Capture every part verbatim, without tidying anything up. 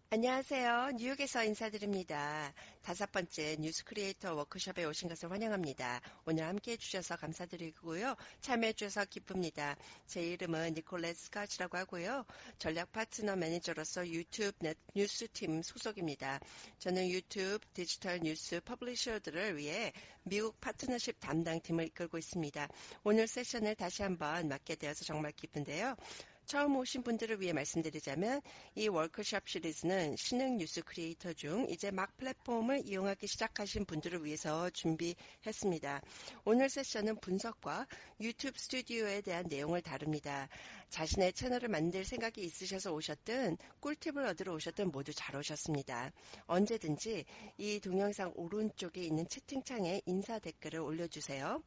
안녕하세요. 뉴욕에서 인사드립니다. 다섯 번째 뉴스 크리에이터 워크숍에 오신 것을 환영합니다. 오늘 함께 해주셔서 감사드리고요. 참여해주셔서 기쁩니다. 제 이름은 니콜렛 스카치라고 하고요. 전략 파트너 매니저로서 유튜브 넷 뉴스팀 소속입니다. 저는 유튜브 디지털 뉴스 퍼블리셔들을 위해 미국 파트너십 담당팀을 이끌고 있습니다. 오늘 세션을 다시 한번 맡게 되어서 정말 기쁜데요. 처음 오신 분들을 위해 말씀드리자면 이 워크숍 시리즈는 신흥 뉴스 크리에이터 중 이제 막 플랫폼을 이용하기 시작하신 분들을 위해서 준비했습니다. 오늘 세션은 분석과 유튜브 스튜디오에 대한 내용을 다룹니다. 자신의 채널을 만들 생각이 있으셔서 오셨든 꿀팁을 얻으러 오셨든 모두 잘 오셨습니다. 언제든지 이 동영상 오른쪽에 있는 채팅창에 인사 댓글을 올려주세요.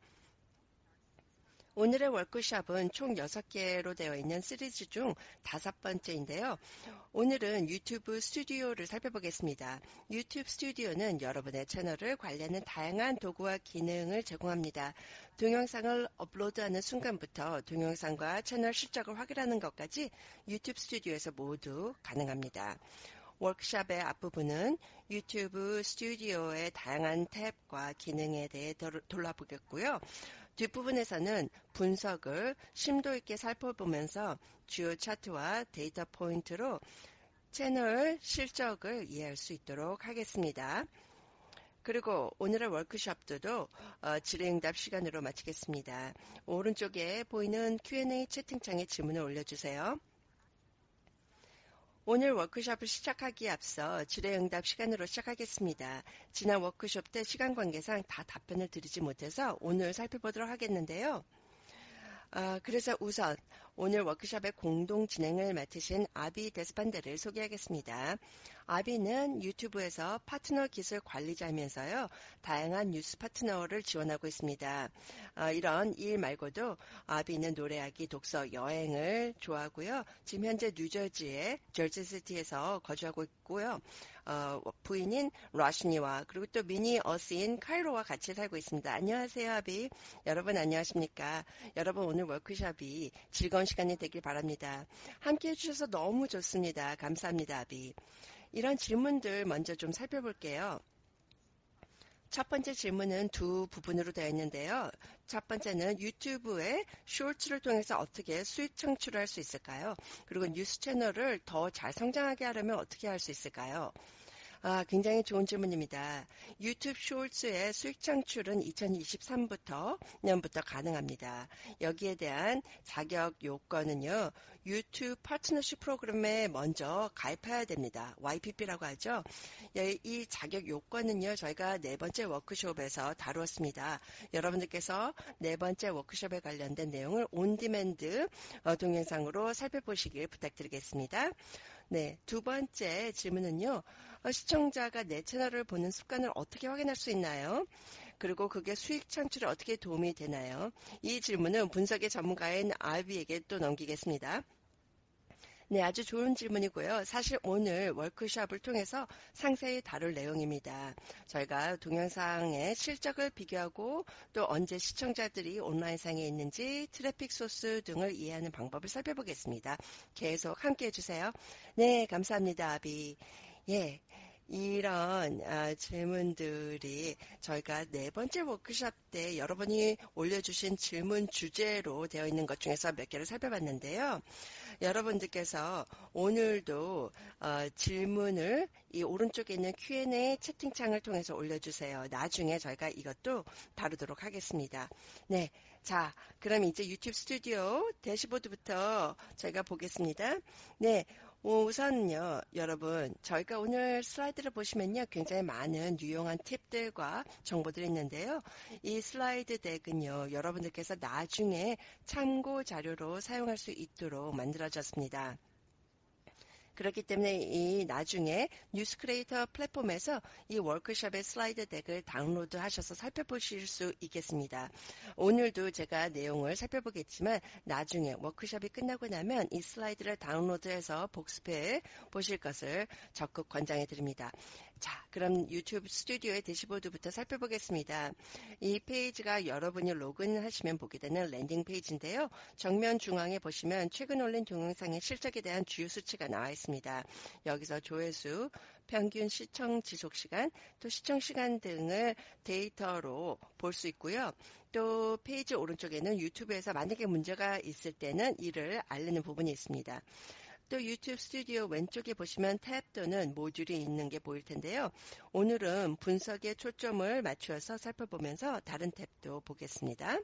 오늘의 워크숍은 총 여섯 개로 되어 있는 시리즈 중 다섯 번째인데요. 오늘은 유튜브 스튜디오를 살펴보겠습니다. 유튜브 스튜디오는 여러분의 채널을 관리하는 다양한 도구와 기능을 제공합니다. 동영상을 업로드하는 순간부터 동영상과 채널 실적을 확인하는 것까지 유튜브 스튜디오에서 모두 가능합니다. 워크숍의 앞부분은 유튜브 스튜디오의 다양한 탭과 기능에 대해 돌아보겠고요. 뒷부분에서는 분석을 심도 있게 살펴보면서 주요 차트와 데이터 포인트로 채널 실적을 이해할 수 있도록 하겠습니다. 그리고 오늘의 워크숍도 어, 질의응답 시간으로 마치겠습니다. 오른쪽에 보이는 큐 앤 에이 채팅창에 질문을 올려주세요. 오늘 워크숍을 시작하기에 앞서 질의응답 시간으로 시작하겠습니다. 지난 워크숍 때 시간 관계상 다 답변을 드리지 못해서 오늘 살펴보도록 하겠는데요. 아, 그래서 우선 오늘 워크숍의 공동 진행을 맡으신 아비 데스판데를 소개하겠습니다. 아비는 유튜브에서 파트너 기술 관리자이면서요. 다양한 뉴스 파트너를 지원하고 있습니다. 아, 이런 일 말고도 아비는 노래하기, 독서, 여행을 좋아하고요. 지금 현재 뉴저지의 저지시티에서 거주하고 있고요. 어, 부인인 라시니와 그리고 또 미니 어스인 카이로와 같이 살고 있습니다. 안녕하세요, 아비. 여러분 안녕하십니까? 여러분 오늘 워크숍이 즐거운 시간이 되길 바랍니다. 함께 해주셔서 너무 좋습니다. 감사합니다, 아비. 이런 질문들 먼저 좀 살펴볼게요. 첫 번째 질문은 두 부분으로 되어 있는데요. 첫 번째는 유튜브의 쇼츠를 통해서 어떻게 수익 창출을 할 수 있을까요? 그리고 뉴스 채널을 더 잘 성장하게 하려면 어떻게 할 수 있을까요? 아, 굉장히 좋은 질문입니다. 유튜브 쇼츠의 수익 창출은 이천이십삼부터 년부터 가능합니다. 여기에 대한 자격 요건은요. 유튜브 파트너십 프로그램에 먼저 가입해야 됩니다. 와이 피 피라고 하죠. 이 자격 요건은요. 저희가 네 번째 워크숍에서 다루었습니다. 여러분들께서 네 번째 워크숍에 관련된 내용을 온디맨드 동영상으로 살펴보시길 부탁드리겠습니다. 네, 두 번째 질문은요. 시청자가 내 채널을 보는 습관을 어떻게 확인할 수 있나요? 그리고 그게 수익 창출에 어떻게 도움이 되나요? 이 질문은 분석의 전문가인 아비에게 또 넘기겠습니다. 네, 아주 좋은 질문이고요. 사실 오늘 워크숍을 통해서 상세히 다룰 내용입니다. 저희가 동영상의 실적을 비교하고 또 언제 시청자들이 온라인상에 있는지 트래픽 소스 등을 이해하는 방법을 살펴보겠습니다. 계속 함께 해주세요. 네, 감사합니다, 아비. 예. 이런 아, 질문들이 저희가 네 번째 워크숍 때 여러분이 올려주신 질문 주제로 되어 있는 것 중에서 몇 개를 살펴봤는데요. 여러분들께서 오늘도 어, 질문을 이 오른쪽에 있는 큐 앤 에이 채팅창을 통해서 올려주세요. 나중에 저희가 이것도 다루도록 하겠습니다. 네, 자, 그럼 이제 유튜브 스튜디오 대시보드부터 저희가 보겠습니다. 네. 우선요, 여러분, 저희가 오늘 슬라이드를 보시면요, 굉장히 많은 유용한 팁들과 정보들이 있는데요. 이 슬라이드 덱은요, 여러분들께서 나중에 참고 자료로 사용할 수 있도록 만들어졌습니다. 그렇기 때문에 이 나중에 뉴스 크리에이터 플랫폼에서 이 워크숍의 슬라이드 덱을 다운로드 하셔서 살펴보실 수 있겠습니다. 오늘도 제가 내용을 살펴보겠지만 나중에 워크숍이 끝나고 나면 이 슬라이드를 다운로드해서 복습해 보실 것을 적극 권장해 드립니다. 자, 그럼 유튜브 스튜디오의 대시보드부터 살펴보겠습니다. 이 페이지가 여러분이 로그인하시면 보게 되는 랜딩 페이지인데요. 정면 중앙에 보시면 최근 올린 동영상의 실적에 대한 주요 수치가 나와 있습니다. 있습니다. 여기서 조회수, 평균 시청 지속 시간, 또 시청 시간 등을 데이터로 볼 수 있고요. 또 페이지 오른쪽에는 유튜브에서 만약에 문제가 있을 때는 이를 알리는 부분이 있습니다. 또 유튜브 스튜디오 왼쪽에 보시면 탭 또는 모듈이 있는 게 보일 텐데요. 오늘은 분석에 초점을 맞추어서 살펴보면서 다른 탭도 보겠습니다.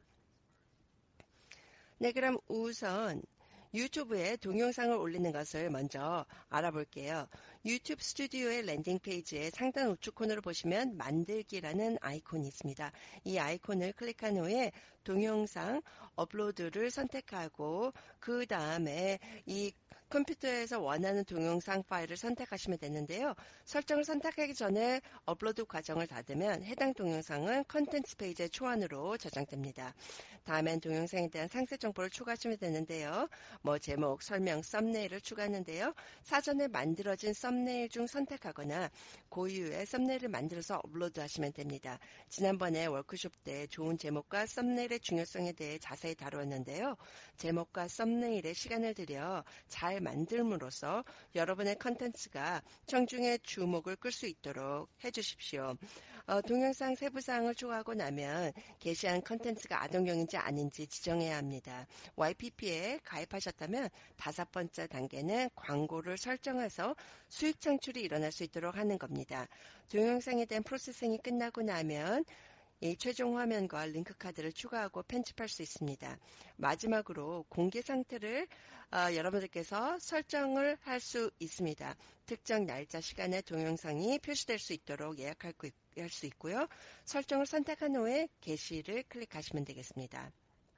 네, 그럼 우선 유튜브에 동영상을 올리는 것을 먼저 알아볼게요. 유튜브 스튜디오의 랜딩 페이지의 상단 우측 코너를 보시면 만들기라는 아이콘이 있습니다. 이 아이콘을 클릭한 후에 동영상 업로드를 선택하고 그 다음에 이 컴퓨터에서 원하는 동영상 파일을 선택하시면 되는데요. 설정을 선택하기 전에 업로드 과정을 닫으면 해당 동영상은 컨텐츠 페이지의 초안으로 저장됩니다. 다음엔 동영상에 대한 상세 정보를 추가하시면 되는데요. 뭐 제목, 설명, 썸네일을 추가하는데요. 사전에 만들어진 썸네일 중 선택하거나 고유의 썸네일을 만들어서 업로드 하시면 됩니다. 지난번에 워크숍 때 좋은 제목과 썸네일의 중요성에 대해 자세히 다루었는데요. 제목과 썸네일에 시간을 들여 잘 만들므로써 여러분의 컨텐츠가 청중의 주목을 끌 수 있도록 해주십시오. 어, 동영상 세부사항을 추가하고 나면 게시한 컨텐츠가 아동용인지 아닌지 지정해야 합니다. 와이피피에 가입하셨다면 다섯 번째 단계는 광고를 설정해서 수익 창출이 일어날 수 있도록 하는 겁니다. 동영상에 대한 프로세싱이 끝나고 나면 이 최종 화면과 링크 카드를 추가하고 편집할 수 있습니다. 마지막으로 공개 상태를 어, 여러분들께서 설정을 할 수 있습니다. 특정 날짜 시간에 동영상이 표시될 수 있도록 예약할 수 있고요. 설정을 선택한 후에 게시를 클릭하시면 되겠습니다.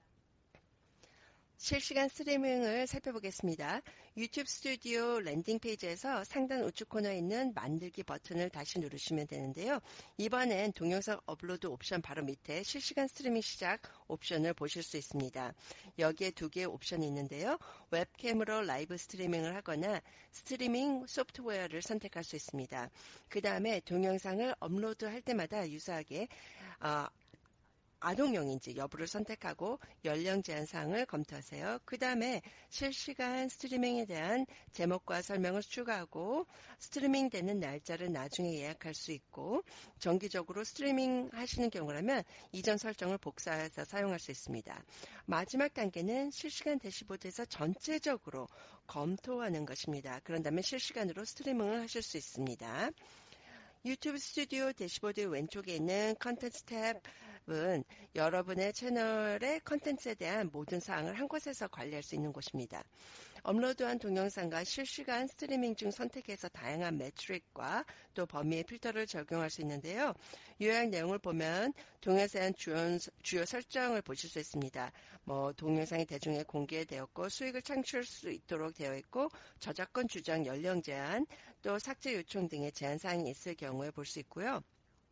실시간 스트리밍을 살펴보겠습니다. 유튜브 스튜디오 랜딩 페이지에서 상단 우측 코너에 있는 만들기 버튼을 다시 누르시면 되는데요. 이번엔 동영상 업로드 옵션 바로 밑에 실시간 스트리밍 시작 옵션을 보실 수 있습니다. 여기에 두 개의 옵션이 있는데요. 웹캠으로 라이브 스트리밍을 하거나 스트리밍 소프트웨어를 선택할 수 있습니다. 그 다음에 동영상을 업로드할 때마다 유사하게 어, 아동용인지 여부를 선택하고 연령 제한 사항을 검토하세요. 그 다음에 실시간 스트리밍에 대한 제목과 설명을 추가하고 스트리밍 되는 날짜를 나중에 예약할 수 있고 정기적으로 스트리밍 하시는 경우라면 이전 설정을 복사해서 사용할 수 있습니다. 마지막 단계는 실시간 대시보드에서 전체적으로 검토하는 것입니다. 그런 다음에 실시간으로 스트리밍을 하실 수 있습니다. 유튜브 스튜디오 대시보드 왼쪽에 있는 컨텐츠 탭은 여러분의 채널의 컨텐츠에 대한 모든 사항을 한 곳에서 관리할 수 있는 곳입니다. 업로드한 동영상과 실시간 스트리밍 중 선택해서 다양한 매트릭과 또 범위의 필터를 적용할 수 있는데요. 요약 내용을 보면 동영상에 대한 주요, 주요 설정을 보실 수 있습니다. 뭐 동영상이 대중에 공개되었고 수익을 창출할 수 있도록 되어 있고 저작권 주장, 연령 제한, 또 삭제 요청 등의 제한 사항이 있을 경우에 볼 수 있고요.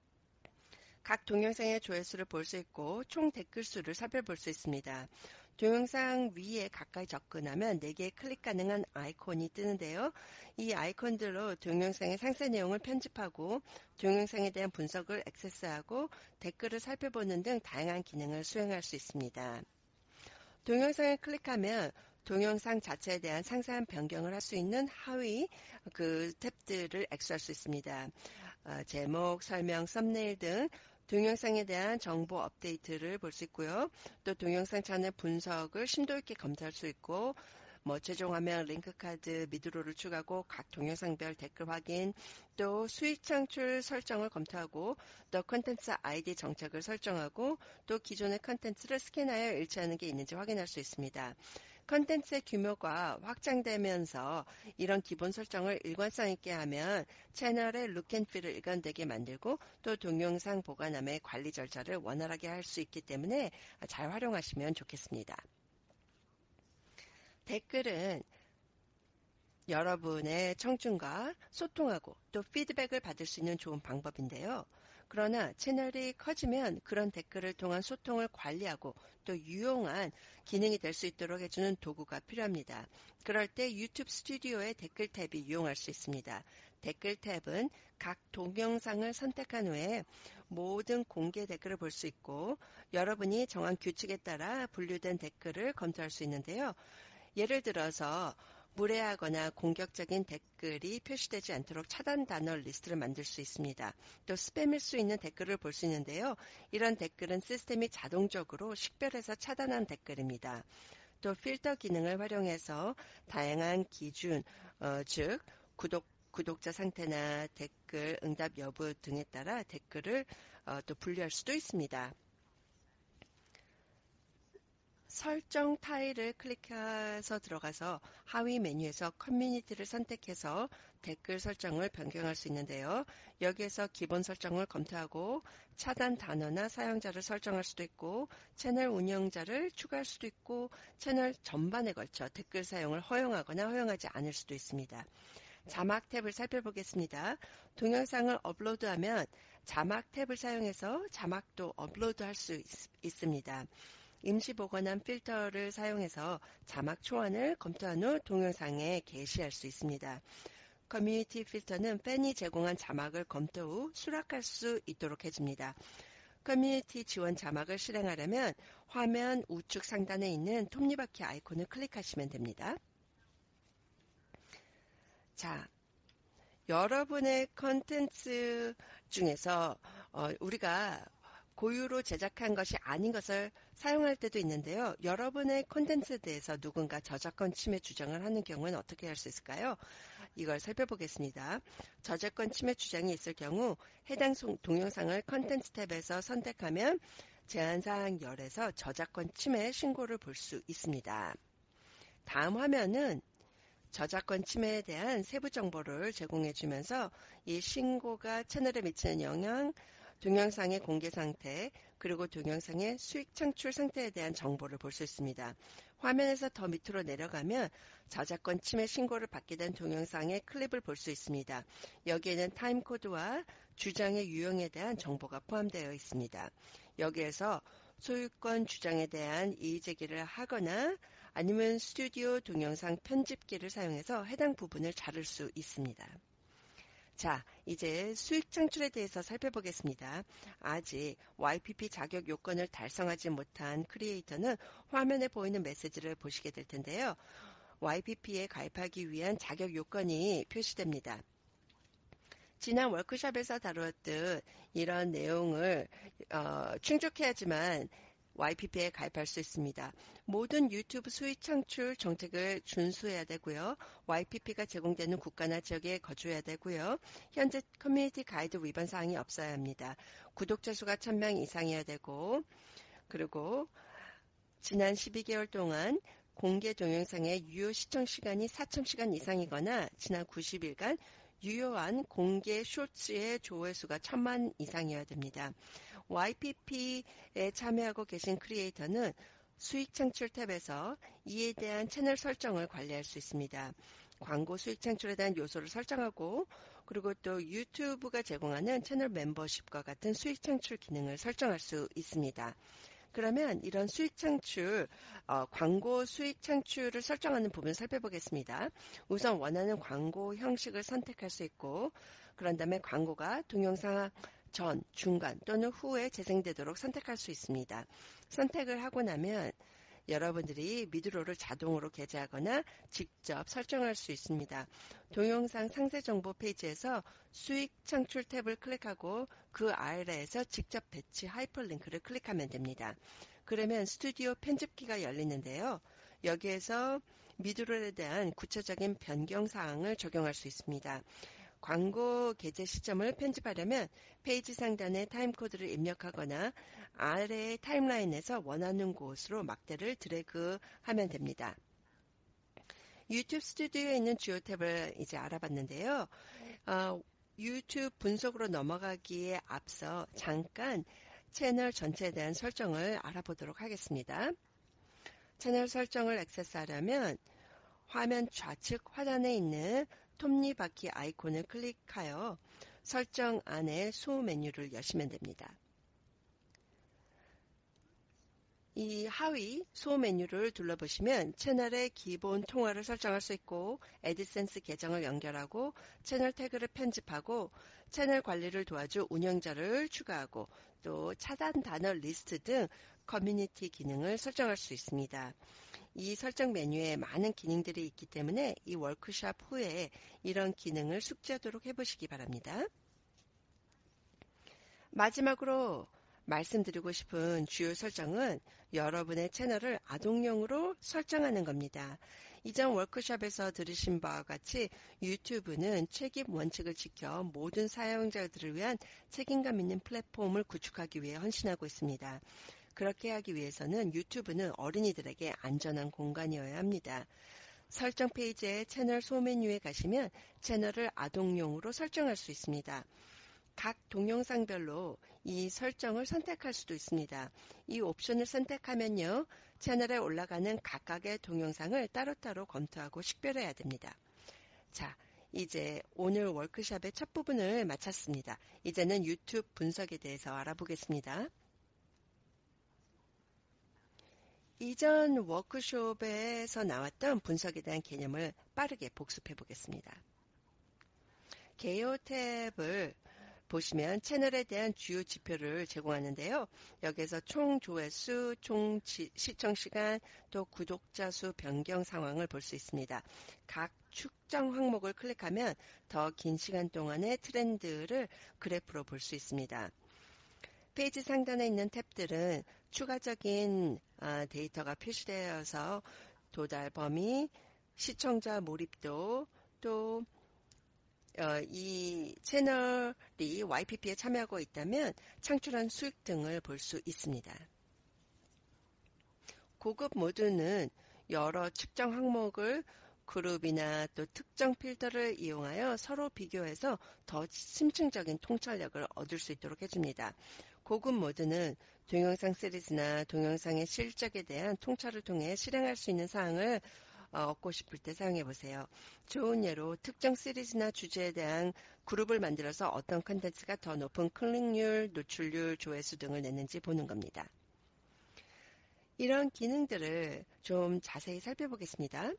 각 동영상의 조회수를 볼 수 있고 총 댓글 수를 살펴볼 수 있습니다. 동영상 위에 가까이 접근하면 네 개의 클릭 가능한 아이콘이 뜨는데요. 이 아이콘들로 동영상의 상세 내용을 편집하고 동영상에 대한 분석을 액세스하고 댓글을 살펴보는 등 다양한 기능을 수행할 수 있습니다. 동영상을 클릭하면 동영상 자체에 대한 상세한 변경을 할 수 있는 하위 그 탭들을 액수할 수 있습니다. 어, 제목, 설명, 썸네일 등 동영상에 대한 정보 업데이트를 볼 수 있고요. 또 동영상 차내 분석을 심도 있게 검토할 수 있고 뭐 최종 화면 링크 카드 미드롤을 추가하고 각 동영상별 댓글 확인, 또 수익 창출 설정을 검토하고 또 컨텐츠 아이디 정착을 설정하고 또 기존의 컨텐츠를 스캔하여 일치하는 게 있는지 확인할 수 있습니다. 컨텐츠의 규모가 확장되면서 이런 기본 설정을 일관성 있게 하면 채널의 룩앤필을 일관되게 만들고 또 동영상 보관함의 관리 절차를 원활하게 할 수 있기 때문에 잘 활용하시면 좋겠습니다. 댓글은 여러분의 청중과 소통하고 또 피드백을 받을 수 있는 좋은 방법인데요. 그러나 채널이 커지면 그런 댓글을 통한 소통을 관리하고 또 유용한 기능이 될 수 있도록 해주는 도구가 필요합니다. 그럴 때 유튜브 스튜디오의 댓글 탭이 유용할 수 있습니다. 댓글 탭은 각 동영상을 선택한 후에 모든 공개 댓글을 볼 수 있고 여러분이 정한 규칙에 따라 분류된 댓글을 검토할 수 있는데요. 예를 들어서 무례하거나 공격적인 댓글이 표시되지 않도록 차단 단어 리스트를 만들 수 있습니다. 또 스팸일 수 있는 댓글을 볼 수 있는데요. 이런 댓글은 시스템이 자동적으로 식별해서 차단한 댓글입니다. 또 필터 기능을 활용해서 다양한 기준, 어, 즉 구독, 구독자 상태나 댓글, 응답 여부 등에 따라 댓글을 어, 또 분류할 수도 있습니다. 설정 타일을 클릭해서 들어가서 하위 메뉴에서 커뮤니티를 선택해서 댓글 설정을 변경할 수 있는데요. 여기에서 기본 설정을 검토하고 차단 단어나 사용자를 설정할 수도 있고 채널 운영자를 추가할 수도 있고 채널 전반에 걸쳐 댓글 사용을 허용하거나 허용하지 않을 수도 있습니다. 자막 탭을 살펴보겠습니다. 동영상을 업로드하면 자막 탭을 사용해서 자막도 업로드할 수 있습니다. 임시 보관한 필터를 사용해서 자막 초안을 검토한 후 동영상에 게시할 수 있습니다. 커뮤니티 필터는 팬이 제공한 자막을 검토 후 수락할 수 있도록 해줍니다. 커뮤니티 지원 자막을 실행하려면 화면 우측 상단에 있는 톱니바퀴 아이콘을 클릭하시면 됩니다. 자, 여러분의 컨텐츠 중에서 어, 우리가 고유로 제작한 것이 아닌 것을 사용할 때도 있는데요. 여러분의 콘텐츠에 대해서 누군가 저작권 침해 주장을 하는 경우는 어떻게 할 수 있을까요? 이걸 살펴보겠습니다. 저작권 침해 주장이 있을 경우 해당 동영상을 컨텐츠 탭에서 선택하면 제한사항 열에서 저작권 침해 신고를 볼 수 있습니다. 다음 화면은 저작권 침해에 대한 세부 정보를 제공해 주면서 이 신고가 채널에 미치는 영향, 동영상의 공개 상태, 그리고 동영상의 수익 창출 상태에 대한 정보를 볼 수 있습니다. 화면에서 더 밑으로 내려가면 저작권 침해 신고를 받게 된 동영상의 클립을 볼 수 있습니다. 여기에는 타임코드와 주장의 유형에 대한 정보가 포함되어 있습니다. 여기에서 소유권 주장에 대한 이의제기를 하거나 아니면 스튜디오 동영상 편집기를 사용해서 해당 부분을 자를 수 있습니다. 자, 이제 수익 창출에 대해서 살펴보겠습니다. 아직 와이피피 자격 요건을 달성하지 못한 크리에이터는 화면에 보이는 메시지를 보시게 될 텐데요. 와이피피에 가입하기 위한 자격 요건이 표시됩니다. 지난 워크숍에서 다루었듯 이런 내용을 어, 충족해야지만 와이피피에 가입할 수 있습니다. 모든 유튜브 수익 창출 정책을 준수해야 되고요. 와이피피가 제공되는 국가나 지역에 거주해야 되고요. 현재 커뮤니티 가이드 위반 사항이 없어야 합니다. 구독자 수가 천 명 이상이어야 되고 그리고 지난 십이 개월 동안 공개 동영상의 유효 시청 시간이 사천 시간 이상이거나 지난 구십 일간 유효한 공개 쇼츠의 조회수가 천만 이상이어야 됩니다. 와이피피에 참여하고 계신 크리에이터는 수익 창출 탭에서 이에 대한 채널 설정을 관리할 수 있습니다. 광고 수익 창출에 대한 요소를 설정하고 그리고 또 유튜브가 제공하는 채널 멤버십과 같은 수익 창출 기능을 설정할 수 있습니다. 그러면 이런 수익 창출, 어, 광고 수익 창출을 설정하는 부분을 살펴보겠습니다. 우선 원하는 광고 형식을 선택할 수 있고 그런 다음에 광고가 동영상 전, 중간 또는 후에 재생되도록 선택할 수 있습니다. 선택을 하고 나면 여러분들이 미드롤을 자동으로 게재하거나 직접 설정할 수 있습니다. 동영상 상세 정보 페이지에서 수익 창출 탭을 클릭하고 그 아래에서 직접 배치 하이퍼링크를 클릭하면 됩니다. 그러면 스튜디오 편집기가 열리는데요. 여기에서 미드롤에 대한 구체적인 변경 사항을 적용할 수 있습니다. 광고 게재 시점을 편집하려면 페이지 상단에 타임코드를 입력하거나 아래의 타임라인에서 원하는 곳으로 막대를 드래그하면 됩니다. 유튜브 스튜디오에 있는 주요 탭을 이제 알아봤는데요. 어, 유튜브 분석으로 넘어가기에 앞서 잠깐 채널 전체에 대한 설정을 알아보도록 하겠습니다. 채널 설정을 액세스하려면 화면 좌측 하단에 있는 톱니바퀴 아이콘을 클릭하여 설정 안에 수 메뉴를 여시면 됩니다. 이 하위 수 메뉴를 둘러보시면 채널의 기본 통화를 설정할 수 있고 애드센스 계정을 연결하고 채널 태그를 편집하고 채널 관리를 도와줄 운영자를 추가하고 또 차단 단어 리스트 등 커뮤니티 기능을 설정할 수 있습니다. 이 설정 메뉴에 많은 기능들이 있기 때문에 이 워크숍 후에 이런 기능을 숙지하도록 해보시기 바랍니다. 마지막으로 말씀드리고 싶은 주요 설정은 여러분의 채널을 아동용으로 설정하는 겁니다. 이전 워크숍에서 들으신 바와 같이 유튜브는 책임 원칙을 지켜 모든 사용자들을 위한 책임감 있는 플랫폼을 구축하기 위해 헌신하고 있습니다. 그렇게 하기 위해서는 유튜브는 어린이들에게 안전한 공간이어야 합니다. 설정 페이지의 채널 소메뉴에 가시면 채널을 아동용으로 설정할 수 있습니다. 각 동영상별로 이 설정을 선택할 수도 있습니다. 이 옵션을 선택하면요, 채널에 올라가는 각각의 동영상을 따로따로 검토하고 식별해야 됩니다. 자, 이제 오늘 워크숍의 첫 부분을 마쳤습니다. 이제는 유튜브 분석에 대해서 알아보겠습니다. 이전 워크숍에서 나왔던 분석에 대한 개념을 빠르게 복습해 보겠습니다. 개요 탭을 보시면 채널에 대한 주요 지표를 제공하는데요. 여기에서 총 조회수, 총 지, 시청 시간, 또 구독자 수 변경 상황을 볼 수 있습니다. 각 측정 항목을 클릭하면 더 긴 시간 동안의 트렌드를 그래프로 볼 수 있습니다. 페이지 상단에 있는 탭들은 추가적인 데이터가 표시되어서 도달 범위, 시청자 몰입도, 또 어, 이 채널이 와이피피에 참여하고 있다면 창출한 수익 등을 볼 수 있습니다. 고급 모드는 여러 측정 항목을 그룹이나 또 특정 필터를 이용하여 서로 비교해서 더 심층적인 통찰력을 얻을 수 있도록 해줍니다. 고급 모드는 동영상 시리즈나 동영상의 실적에 대한 통찰을 통해 실행할 수 있는 사항을 얻고 싶을 때 사용해 보세요. 좋은 예로 특정 시리즈나 주제에 대한 그룹을 만들어서 어떤 컨텐츠가 더 높은 클릭률, 노출률, 조회수 등을 냈는지 보는 겁니다. 이런 기능들을 좀 자세히 살펴보겠습니다.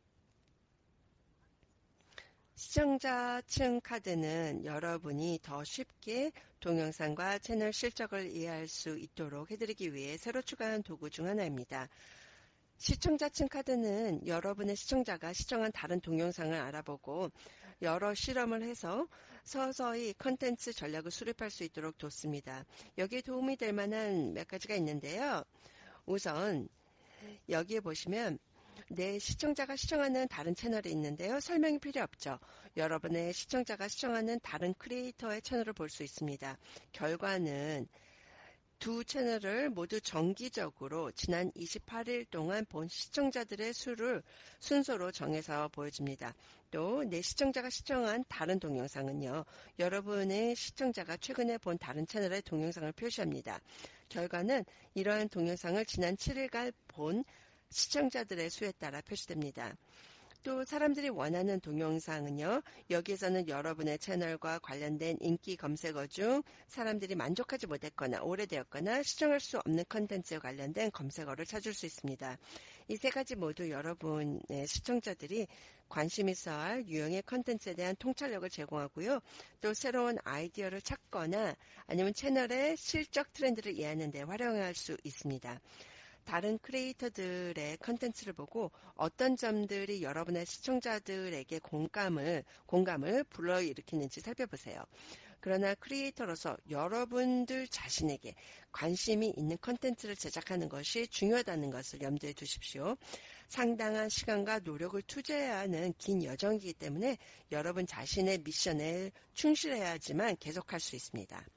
시청자층 카드는 여러분이 더 쉽게 동영상과 채널 실적을 이해할 수 있도록 해드리기 위해 새로 추가한 도구 중 하나입니다. 시청자층 카드는 여러분의 시청자가 시청한 다른 동영상을 알아보고 여러 실험을 해서 서서히 컨텐츠 전략을 수립할 수 있도록 돕습니다. 여기에 도움이 될 만한 몇 가지가 있는데요. 우선 여기에 보시면 내 시청자가 시청하는 다른 채널이 있는데요. 설명이 필요 없죠. 여러분의 시청자가 시청하는 다른 크리에이터의 채널을 볼 수 있습니다. 결과는 두 채널을 모두 정기적으로 지난 이십팔 일 동안 본 시청자들의 수를 순서로 정해서 보여줍니다. 또 내 시청자가 시청한 다른 동영상은요, 여러분의 시청자가 최근에 본 다른 채널의 동영상을 표시합니다. 결과는 이러한 동영상을 지난 칠 일간 본 시청자들의 수에 따라 표시됩니다. 또 사람들이 원하는 동영상은요, 여기에서는 여러분의 채널과 관련된 인기 검색어 중 사람들이 만족하지 못했거나 오래되었거나 시청할 수 없는 컨텐츠에 관련된 검색어를 찾을 수 있습니다. 이 세 가지 모두 여러분의 시청자들이 관심 있어 할 유형의 컨텐츠에 대한 통찰력을 제공하고요. 또 새로운 아이디어를 찾거나 아니면 채널의 실적 트렌드를 이해하는 데 활용할 수 있습니다. 다른 크리에이터들의 컨텐츠를 보고 어떤 점들이 여러분의 시청자들에게 공감을, 공감을 불러일으키는지 살펴보세요. 그러나 크리에이터로서 여러분들 자신에게 관심이 있는 컨텐츠를 제작하는 것이 중요하다는 것을 염두에 두십시오. 상당한 시간과 노력을 투자해야 하는 긴 여정이기 때문에 여러분 자신의 미션에 충실해야지만 계속할 수 있습니다.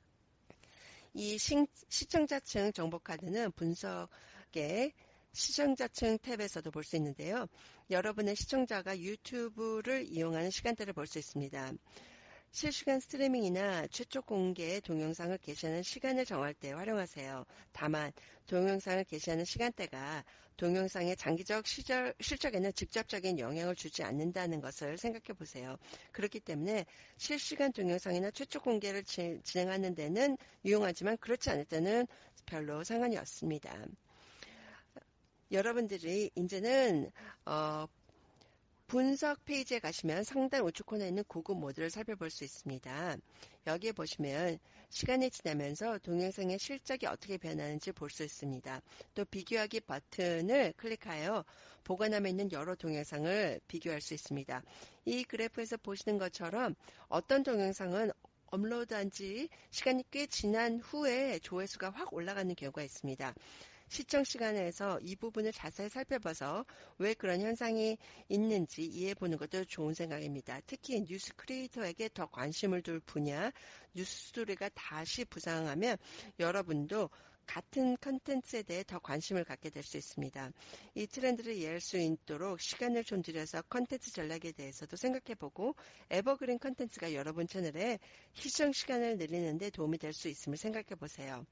이 시, 시청자층 정보카드는 분석의 시청자층 탭에서도 볼 수 있는데요. 여러분의 시청자가 유튜브를 이용하는 시간대를 볼 수 있습니다. 실시간 스트리밍이나 최초 공개 동영상을 게시하는 시간을 정할 때 활용하세요. 다만 동영상을 게시하는 시간대가 동영상의 장기적 시절, 실적에는 직접적인 영향을 주지 않는다는 것을 생각해 보세요. 그렇기 때문에 실시간 동영상이나 최초 공개를 지, 진행하는 데는 유용하지만 그렇지 않을 때는 별로 상관이 없습니다. 여러분들이 이제는 어, 분석 페이지에 가시면 상단 우측 코너에 있는 고급 모드를 살펴볼 수 있습니다. 여기에 보시면 시간이 지나면서 동영상의 실적이 어떻게 변하는지 볼 수 있습니다. 또 비교하기 버튼을 클릭하여 보관함에 있는 여러 동영상을 비교할 수 있습니다. 이 그래프에서 보시는 것처럼 어떤 동영상은 업로드한 지 시간이 꽤 지난 후에 조회수가 확 올라가는 경우가 있습니다. 시청 시간에서 이 부분을 자세히 살펴봐서 왜 그런 현상이 있는지 이해해보는 것도 좋은 생각입니다. 특히 뉴스 크리에이터에게 더 관심을 둘 분야, 뉴스 스토리가 다시 부상하면 여러분도 같은 컨텐츠에 대해 더 관심을 갖게 될 수 있습니다. 이 트렌드를 이해할 수 있도록 시간을 좀 들여서 컨텐츠 전략에 대해서도 생각해보고 에버그린 컨텐츠가 여러분 채널에 시청 시간을 늘리는 데 도움이 될 수 있음을 생각해보세요.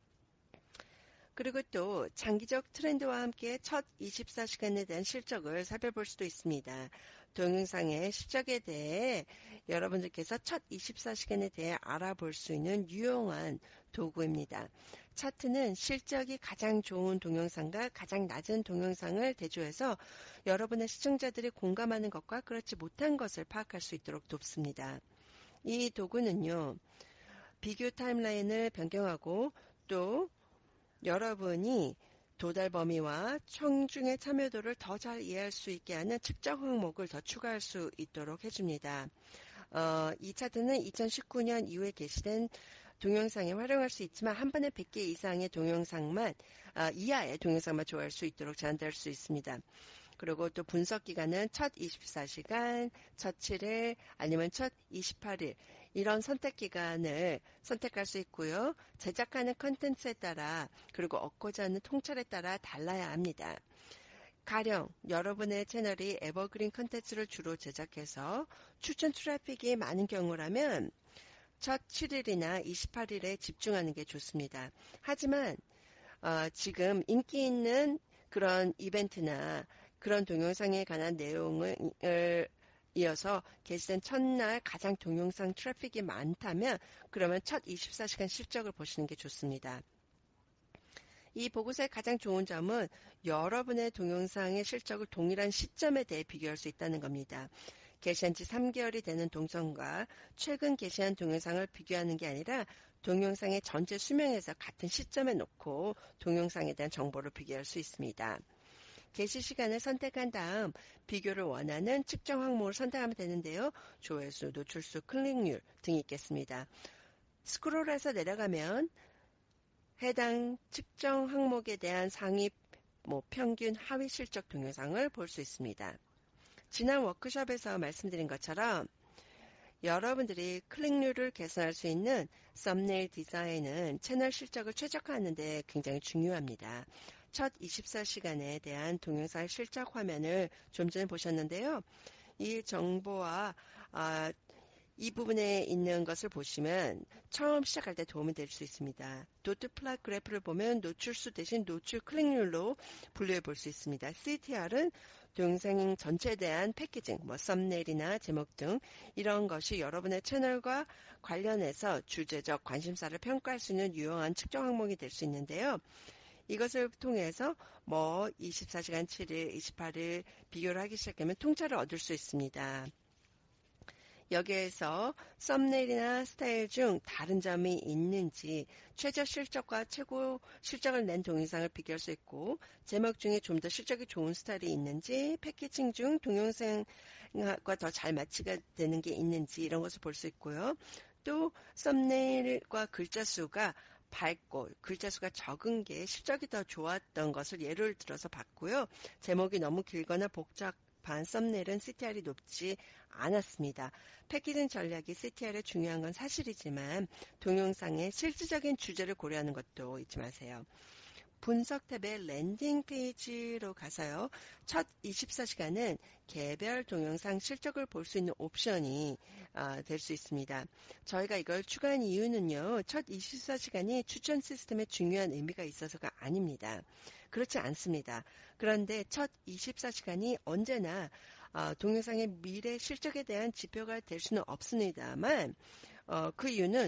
그리고 또 장기적 트렌드와 함께 첫 이십사 시간에 대한 실적을 살펴볼 수도 있습니다. 동영상의 실적에 대해 여러분들께서 첫 이십사 시간에 대해 알아볼 수 있는 유용한 도구입니다. 차트는 실적이 가장 좋은 동영상과 가장 낮은 동영상을 대조해서 여러분의 시청자들이 공감하는 것과 그렇지 못한 것을 파악할 수 있도록 돕습니다. 이 도구는요, 비교 타임라인을 변경하고 또 여러분이 도달 범위와 청중의 참여도를 더 잘 이해할 수 있게 하는 측정 항목을 더 추가할 수 있도록 해줍니다. 어, 이 차트는 이천십구 년 이후에 게시된 동영상에 활용할 수 있지만 한 번에 백 개 이상의 동영상만, 어, 이하의 동영상만 조회할 수 있도록 제한될 수 있습니다. 그리고 또 분석 기간은 첫 이십사 시간, 첫 칠 일, 아니면 첫 이십팔 일 이런 선택 기간을 선택할 수 있고요. 제작하는 컨텐츠에 따라 그리고 얻고자 하는 통찰에 따라 달라야 합니다. 가령 여러분의 채널이 에버그린 컨텐츠를 주로 제작해서 추천 트래픽이 많은 경우라면 첫 칠 일이나 이십팔 일에 집중하는 게 좋습니다. 하지만 어, 지금 인기 있는 그런 이벤트나 그런 동영상에 관한 내용을 이어서 게시된 첫날 가장 동영상 트래픽이 많다면 그러면 첫 이십사 시간 실적을 보시는 게 좋습니다. 이 보고서의 가장 좋은 점은 여러분의 동영상의 실적을 동일한 시점에 대해 비교할 수 있다는 겁니다. 게시한 지 삼 개월이 되는 동영상과 최근 게시한 동영상을 비교하는 게 아니라 동영상의 전체 수명에서 같은 시점에 놓고 동영상에 대한 정보를 비교할 수 있습니다. 게시 시간을 선택한 다음 비교를 원하는 측정 항목을 선택하면 되는데요. 조회수, 노출수, 클릭률 등이 있겠습니다. 스크롤해서 내려가면 해당 측정 항목에 대한 상위, 뭐 평균, 하위 실적 동영상을 볼 수 있습니다. 지난 워크숍에서 말씀드린 것처럼 여러분들이 클릭률을 개선할 수 있는 썸네일 디자인은 채널 실적을 최적화하는 데 굉장히 중요합니다. 첫 이십사 시간에 대한 동영상 실적 화면을 좀 전에 보셨는데요. 이 정보와 아, 이 부분에 있는 것을 보시면 처음 시작할 때 도움이 될 수 있습니다. 도트 플롯 그래프를 보면 노출수 대신 노출 클릭률로 분류해 볼 수 있습니다. 씨티알은 동영상 전체에 대한 패키징, 뭐 썸네일이나 제목 등 이런 것이 여러분의 채널과 관련해서 주제적 관심사를 평가할 수 있는 유용한 측정 항목이 될 수 있는데요. 이것을 통해서 뭐 이십사 시간 칠 일, 이십팔 일 비교를 하기 시작하면 통찰을 얻을 수 있습니다. 여기에서 썸네일이나 스타일 중 다른 점이 있는지 최저 실적과 최고 실적을 낸 동영상을 비교할 수 있고 제목 중에 좀 더 실적이 좋은 스타일이 있는지 패키징 중 동영상과 더 잘 매치가 되는 게 있는지 이런 것을 볼 수 있고요. 또 썸네일과 글자 수가 밝고 글자 수가 적은 게 실적이 더 좋았던 것을 예를 들어서 봤고요. 제목이 너무 길거나 복잡한 썸네일은 씨티알이 높지 않았습니다. 패키징 전략이 씨티알에 중요한 건 사실이지만 동영상의 실질적인 주제를 고려하는 것도 잊지 마세요. 분석 탭의 랜딩 페이지로 가서요. 첫 이십사 시간은 개별 동영상 실적을 볼 수 있는 옵션이 어, 될 수 있습니다. 저희가 이걸 추가한 이유는요. 첫 이십사 시간이 추천 시스템에 중요한 의미가 있어서가 아닙니다. 그렇지 않습니다. 그런데 첫 이십사 시간이 언제나 어, 동영상의 미래 실적에 대한 지표가 될 수는 없습니다만 어, 그 이유는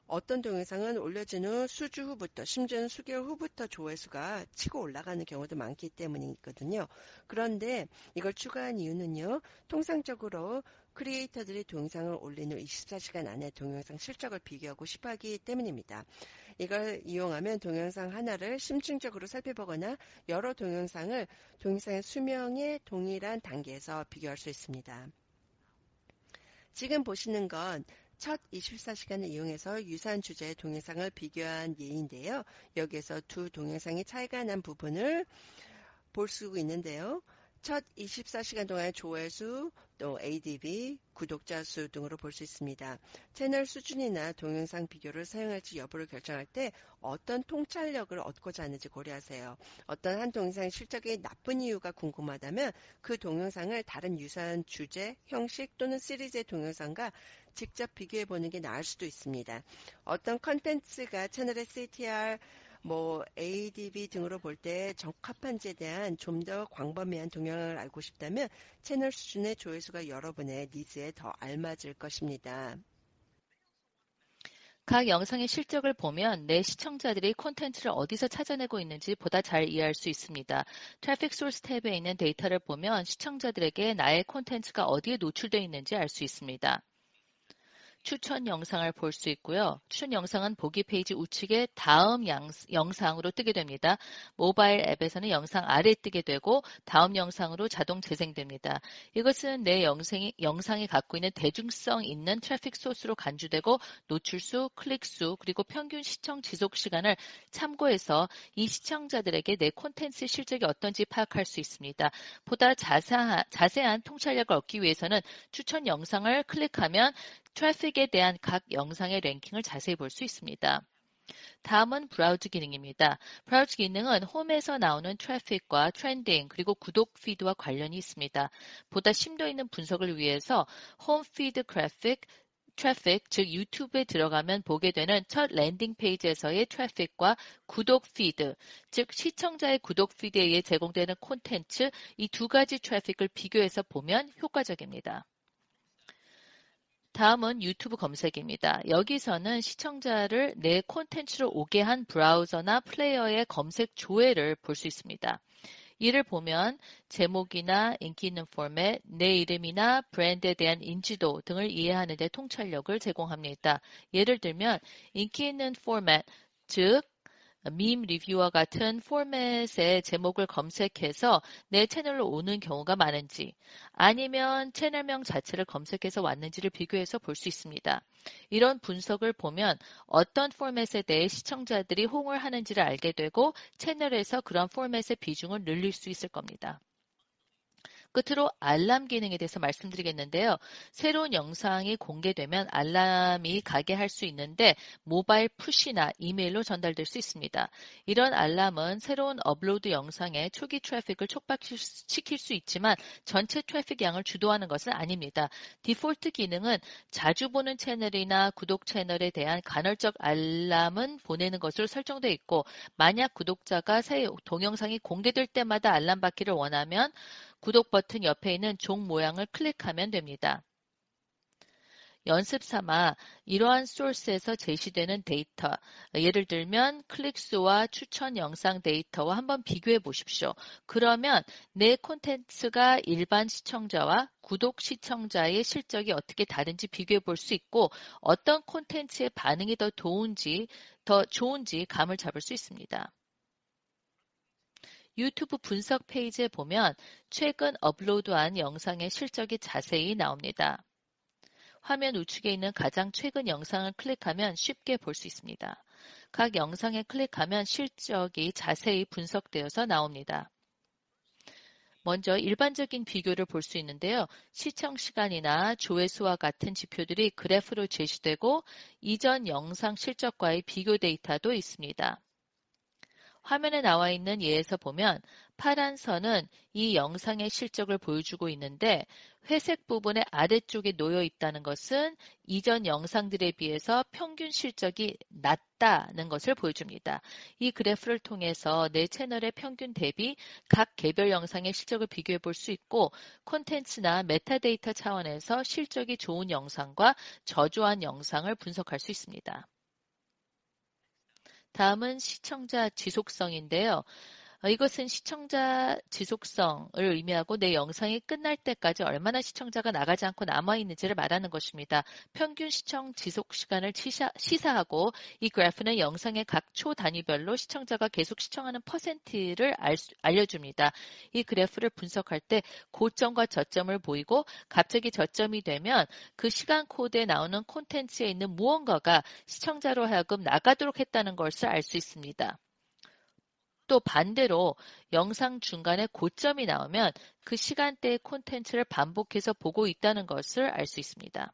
어떤 동영상은 올려진 후 수주 후부터, 심지어는 수개월 후부터 조회수가 치고 올라가는 경우도 많기 때문이거든요. 그런데 이걸 추가한 이유는요, 통상적으로 크리에이터들이 동영상을 올린 후 이십사 시간 안에 동영상 실적을 비교하고 싶어 하기 때문입니다. 이걸 이용하면 동영상 하나를 심층적으로 살펴보거나 여러 동영상을 동영상의 수명의 동일한 단계에서 비교할 수 있습니다. 지금 보시는 건 첫 이십사 시간을 이용해서 유사한 주제의 동영상을 비교한 예인데요. 여기에서 두 동영상의 차이가 난 부분을 볼 수 있는데요. 첫 이십사 시간 동안의 조회수, 또 에이디비, 구독자 수 등으로 볼 수 있습니다. 채널 수준이나 동영상 비교를 사용할지 여부를 결정할 때 어떤 통찰력을 얻고자 하는지 고려하세요. 어떤 한 동영상의 실적이 나쁜 이유가 궁금하다면 그 동영상을 다른 유사한 주제, 형식 또는 시리즈의 동영상과 직접 비교해보는 게 나을 수도 있습니다. 어떤 컨텐츠가 채널의 씨티알, 뭐 에이디비 등으로 볼 때 적합한지에 대한 좀 더 광범위한 동향을 알고 싶다면 채널 수준의 조회수가 여러분의 니즈에 더 알맞을 것입니다. 각 영상의 실적을 보면 내 시청자들이 콘텐츠를 어디서 찾아내고 있는지 보다 잘 이해할 수 있습니다. 트래픽 소스 탭에 있는 데이터를 보면 시청자들에게 나의 콘텐츠가 어디에 노출되어 있는지 알 수 있습니다. 추천 영상을 볼 수 있고요. 추천 영상은 보기 페이지 우측에 다음 양, 영상으로 뜨게 됩니다. 모바일 앱에서는 영상 아래에 뜨게 되고 다음 영상으로 자동 재생됩니다. 이것은 내 영상이, 영상이 갖고 있는 대중성 있는 트래픽 소스로 간주되고 노출수, 클릭수, 그리고 평균 시청 지속 시간을 참고해서 이 시청자들에게 내 콘텐츠 실적이 어떤지 파악할 수 있습니다. 보다 자세한, 자세한 통찰력을 얻기 위해서는 추천 영상을 클릭하면 트래픽에 대한 각 영상의 랭킹을 자세히 볼 수 있습니다. 다음은 브라우즈 기능입니다. 브라우즈 기능은 홈에서 나오는 트래픽과 트렌딩 그리고 구독 피드와 관련이 있습니다. 보다 심도 있는 분석을 위해서 홈 피드 트래픽, 트래픽, 즉 유튜브에 들어가면 보게 되는 첫 랜딩 페이지에서의 트래픽과 구독 피드, 즉 시청자의 구독 피드에 의해 제공되는 콘텐츠, 이 두 가지 트래픽을 비교해서 보면 효과적입니다. 다음은 유튜브 검색입니다. 여기서는 시청자를 내 콘텐츠로 오게 한 브라우저나 플레이어의 검색 조회를 볼 수 있습니다. 이를 보면 제목이나 인기 있는 포맷, 내 이름이나 브랜드에 대한 인지도 등을 이해하는 데 통찰력을 제공합니다. 예를 들면 인기 있는 포맷, 즉 밈 리뷰와 같은 포맷의 제목을 검색해서 내 채널로 오는 경우가 많은지 아니면 채널명 자체를 검색해서 왔는지를 비교해서 볼 수 있습니다. 이런 분석을 보면 어떤 포맷에 대해 시청자들이 호응을 하는지를 알게 되고 채널에서 그런 포맷의 비중을 늘릴 수 있을 겁니다. 끝으로 알람 기능에 대해서 말씀드리겠는데요. 새로운 영상이 공개되면 알람이 가게 할 수 있는데 모바일 푸시나 이메일로 전달될 수 있습니다. 이런 알람은 새로운 업로드 영상의 초기 트래픽을 촉박시킬 수 있지만 전체 트래픽 양을 주도하는 것은 아닙니다. 디폴트 기능은 자주 보는 채널이나 구독 채널에 대한 간헐적 알람은 보내는 것으로 설정되어 있고 만약 구독자가 새 동영상이 공개될 때마다 알람 받기를 원하면 구독 버튼 옆에 있는 종 모양을 클릭하면 됩니다. 연습 삼아 이러한 소스에서 제시되는 데이터, 예를 들면 클릭수와 추천 영상 데이터와 한번 비교해 보십시오. 그러면 내 콘텐츠가 일반 시청자와 구독 시청자의 실적이 어떻게 다른지 비교해 볼 수 있고 어떤 콘텐츠의 반응이 더 좋은지, 더 좋은지 감을 잡을 수 있습니다. 유튜브 분석 페이지에 보면 최근 업로드한 영상의 실적이 자세히 나옵니다. 화면 우측에 있는 가장 최근 영상을 클릭하면 쉽게 볼 수 있습니다. 각 영상에 클릭하면 실적이 자세히 분석되어서 나옵니다. 먼저 일반적인 비교를 볼 수 있는데요. 시청 시간이나 조회수와 같은 지표들이 그래프로 제시되고 이전 영상 실적과의 비교 데이터도 있습니다. 화면에 나와 있는 예에서 보면 파란 선은 이 영상의 실적을 보여주고 있는데 회색 부분의 아래쪽에 놓여 있다는 것은 이전 영상들에 비해서 평균 실적이 낮다는 것을 보여줍니다. 이 그래프를 통해서 내 채널의 평균 대비 각 개별 영상의 실적을 비교해 볼 수 있고 콘텐츠나 메타데이터 차원에서 실적이 좋은 영상과 저조한 영상을 분석할 수 있습니다. 다음은 시청자 지속성인데요. 이것은 시청자 지속성을 의미하고 내 영상이 끝날 때까지 얼마나 시청자가 나가지 않고 남아있는지를 말하는 것입니다. 평균 시청 지속 시간을 시사, 시사하고 이 그래프는 영상의 각 초 단위별로 시청자가 계속 시청하는 퍼센트를 알 수, 알려줍니다. 이 그래프를 분석할 때 고점과 저점을 보이고 갑자기 저점이 되면 그 시간 코드에 나오는 콘텐츠에 있는 무언가가 시청자로 하여금 나가도록 했다는 것을 알 수 있습니다. 또 반대로 영상 중간에 고점이 나오면 그 시간대의 콘텐츠를 반복해서 보고 있다는 것을 알 수 있습니다.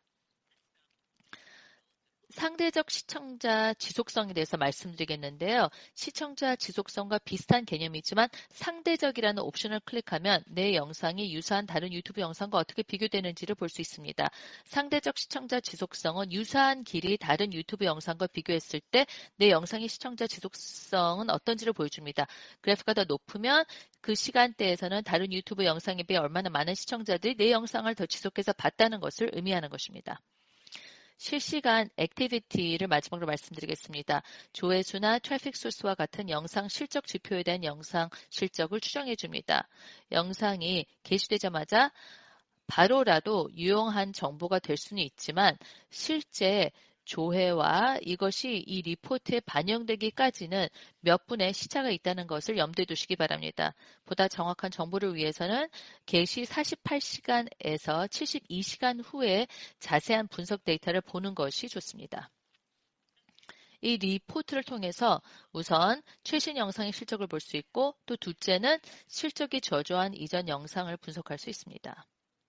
상대적 시청자 지속성에 대해서 말씀드리겠는데요. 시청자 지속성과 비슷한 개념이지만 상대적이라는 옵션을 클릭하면 내 영상이 유사한 다른 유튜브 영상과 어떻게 비교되는지를 볼 수 있습니다. 상대적 시청자 지속성은 유사한 길이 다른 유튜브 영상과 비교했을 때 내 영상의 시청자 지속성은 어떤지를 보여줍니다. 그래프가 더 높으면 그 시간대에서는 다른 유튜브 영상에 비해 얼마나 많은 시청자들이 내 영상을 더 지속해서 봤다는 것을 의미하는 것입니다. 실시간 액티비티를 마지막으로 말씀드리겠습니다. 조회수나 트래픽 소스와 같은 영상 실적 지표에 대한 영상 실적을 추정해 줍니다. 영상이 게시되자마자 바로라도 유용한 정보가 될 수는 있지만 실제 조회와 이것이 이 리포트에 반영되기까지는 몇 분의 시차가 있다는 것을 염두에 두시기 바랍니다. 보다 정확한 정보를 위해서는 게시 사십팔 시간에서 칠십이 시간 후에 자세한 분석 데이터를 보는 것이 좋습니다. 이 리포트를 통해서 우선 최신 영상의 실적을 볼 수 있고 또 둘째는 실적이 저조한 이전 영상을 분석할 수 있습니다.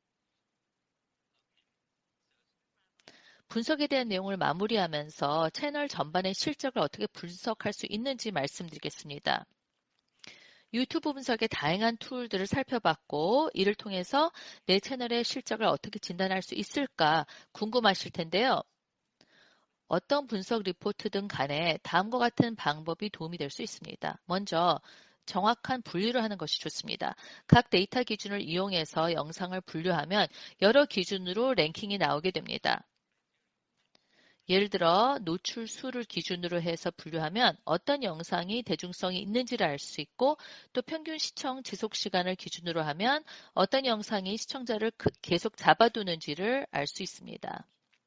분석에 대한 내용을 마무리하면서 채널 전반의 실적을 어떻게 분석할 수 있는지 말씀드리겠습니다. 유튜브 분석의 다양한 툴들을 살펴봤고 이를 통해서 내 채널의 실적을 어떻게 진단할 수 있을까 궁금하실 텐데요. 어떤 분석 리포트든 간에 다음과 같은 방법이 도움이 될 수 있습니다. 먼저 정확한 분류를 하는 것이 좋습니다. 각 데이터 기준을 이용해서 영상을 분류하면 여러 기준으로 랭킹이 나오게 됩니다. 예를 들어 노출 수를 기준으로 해서 분류하면 어떤 영상이 대중성이 있는지를 알 수 있고 또 평균 시청 지속 시간을 기준으로 하면 어떤 영상이 시청자를 계속 잡아두는지를 알 수 있습니다.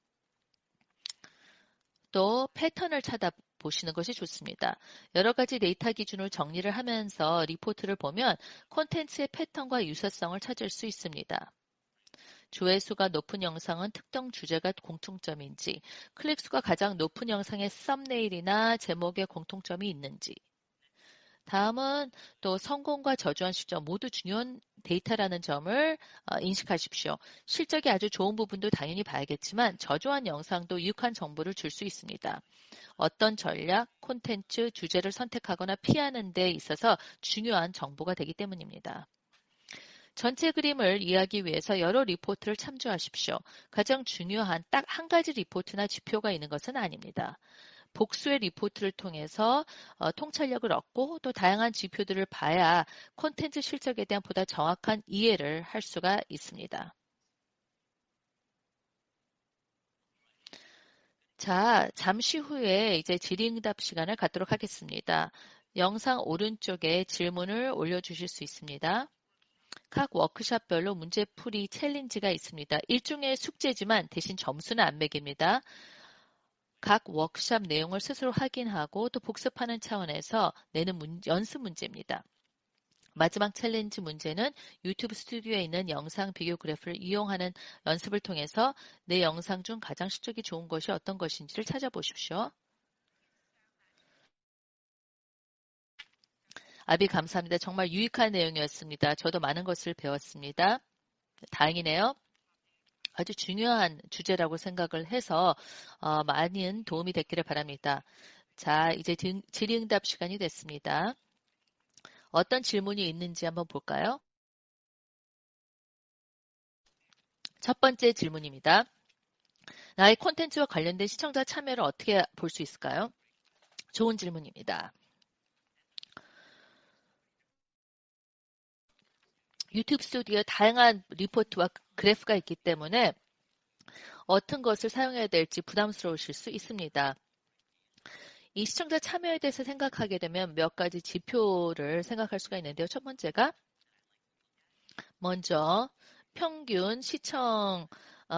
또 패턴을 찾아보시는 것이 좋습니다. 여러 가지 데이터 기준을 정리를 하면서 리포트를 보면 콘텐츠의 패턴과 유사성을 찾을 수 있습니다. 조회수가 높은 영상은 특정 주제가 공통점인지, 클릭수가 가장 높은 영상의 썸네일이나 제목에 공통점이 있는지, 다음은 또 성공과 저조한 시점 모두 중요한 데이터라는 점을 인식하십시오. 실적이 아주 좋은 부분도 당연히 봐야겠지만 저조한 영상도 유익한 정보를 줄 수 있습니다. 어떤 전략, 콘텐츠, 주제를 선택하거나 피하는 데 있어서 중요한 정보가 되기 때문입니다. 전체 그림을 이해하기 위해서 여러 리포트를 참조하십시오. 가장 중요한 딱 한 가지 리포트나 지표가 있는 것은 아닙니다. 복수의 리포트를 통해서 어, 통찰력을 얻고 또 다양한 지표들을 봐야 콘텐츠 실적에 대한 보다 정확한 이해를 할 수가 있습니다. 자, 잠시 후에 이제 질의응답 시간을 갖도록 하겠습니다. 영상 오른쪽에 질문을 올려주실 수 있습니다. 각 워크숍별로 문제풀이 챌린지가 있습니다. 일종의 숙제지만 대신 점수는 안 매깁니다. 각 워크숍 내용을 스스로 확인하고 또 복습하는 차원에서 내는 문, 연습 문제입니다. 마지막 챌린지 문제는 유튜브 스튜디오에 있는 영상 비교 그래프를 이용하는 연습을 통해서 내 영상 중 가장 실적이 좋은 것이 어떤 것인지를 찾아보십시오. 아비 감사합니다. 정말 유익한 내용이었습니다. 저도 많은 것을 배웠습니다. 다행이네요. 아주 중요한 주제라고 생각을 해서 어, 많은 도움이 됐기를 바랍니다. 자, 이제 질의응답 시간이 됐습니다. 어떤 질문이 있는지 한번 볼까요? 첫 번째 질문입니다. 나의 콘텐츠와 관련된 시청자 참여를 어떻게 볼 수 있을까요? 좋은 질문입니다. 유튜브 스튜디오에 다양한 리포트와 그래프가 있기 때문에 어떤 것을 사용해야 될지 부담스러우실 수 있습니다. 이 시청자 참여에 대해서 생각하게 되면 몇 가지 지표를 생각할 수가 있는데요. 첫 번째가 먼저 평균 시청자의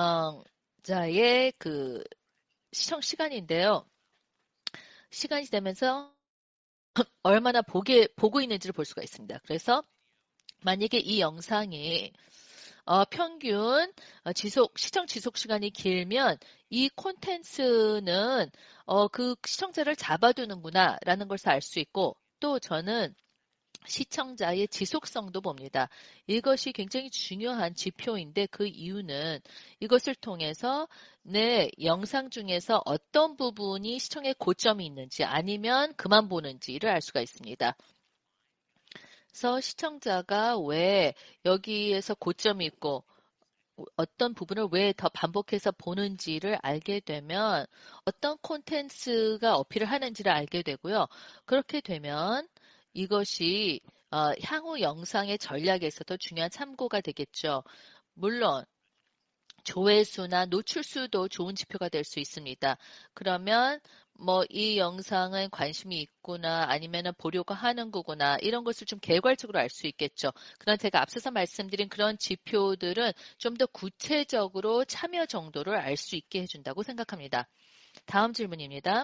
그 시청 시간인데요. 시간이 되면서 얼마나 보게, 보고 있는지를 볼 수가 있습니다. 그래서 만약에 이 영상이 어, 평균 어, 지속 시청 지속 시간이 길면 이 콘텐츠는 어, 그 시청자를 잡아두는구나 라는 것을 알 수 있고, 또 저는 시청자의 지속성도 봅니다. 이것이 굉장히 중요한 지표인데, 그 이유는 이것을 통해서 내 영상 중에서 어떤 부분이 시청에 고점이 있는지 아니면 그만 보는지를 알 수가 있습니다. 그래서 시청자가 왜 여기에서 고점이 있고 어떤 부분을 왜 더 반복해서 보는지를 알게 되면 어떤 콘텐츠가 어필을 하는지를 알게 되고요. 그렇게 되면 이것이 어, 향후 영상의 전략에서도 중요한 참고가 되겠죠. 물론 조회수나 노출수도 좋은 지표가 될 수 있습니다. 그러면 뭐 이 영상은 관심이 있구나 아니면 보려고 하는 거구나 이런 것을 좀 개괄적으로 알 수 있겠죠. 그러나 제가 앞서서 말씀드린 그런 지표들은 좀 더 구체적으로 참여 정도를 알 수 있게 해준다고 생각합니다. 다음 질문입니다.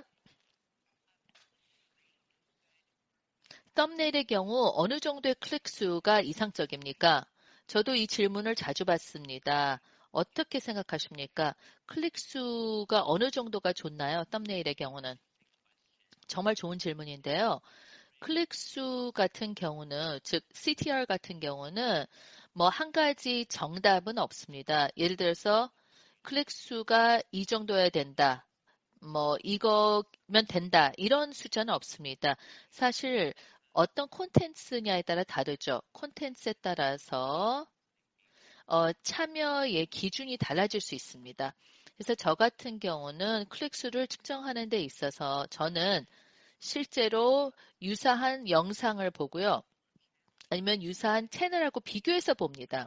썸네일의 경우 어느 정도의 클릭 수가 이상적입니까? 저도 이 질문을 자주 받습니다. 어떻게 생각하십니까? 클릭 수가 어느 정도가 좋나요? 썸네일의 경우는. 정말 좋은 질문인데요. 클릭 수 같은 경우는, 즉 씨티알 같은 경우는 뭐 한 가지 정답은 없습니다. 예를 들어서 클릭 수가 이 정도여야 된다. 뭐 이거면 된다. 이런 숫자는 없습니다. 사실 어떤 콘텐츠냐에 따라 다르죠. 콘텐츠에 따라서 어, 참여의 기준이 달라질 수 있습니다. 그래서 저 같은 경우는 클릭수를 측정하는 데 있어서 저는 실제로 유사한 영상을 보고요. 아니면 유사한 채널하고 비교해서 봅니다.